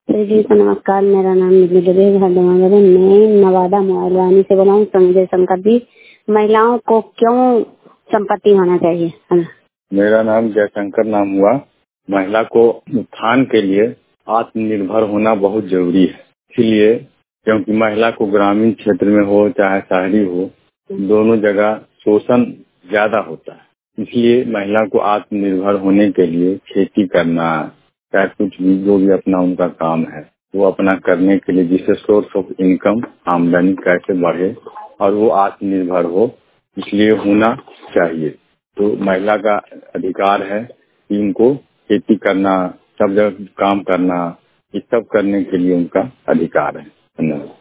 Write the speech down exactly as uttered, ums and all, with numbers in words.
जी को नमस्कार। मेरा नाम निधि हरदवागर है। मैं नवादा मोबाइल वानी से बोला हूँ। संजय शंकर जी, महिलाओं को क्यों संपत्ति होना चाहिए? मेरा नाम जयशंकर नाम हुआ। महिला को उत्थान के लिए आत्मनिर्भर होना बहुत जरूरी है। इसलिए क्योंकि महिला को ग्रामीण क्षेत्र में हो चाहे शहरी हो, दोनों जगह शोषण ज्यादा होता है। इसलिए महिला को आत्मनिर्भर होने के लिए खेती करना, चाहे कुछ भी जो भी अपना उनका काम है वो अपना करने के लिए, जिससे सोर्स ऑफ इनकम आमदनी कैसे बढ़े और वो आत्मनिर्भर हो, इसलिए होना चाहिए। तो महिला का अधिकार है कि उनको खेती करना, सब जगह काम करना, ये सब करने के लिए उनका अधिकार है। धन्यवाद।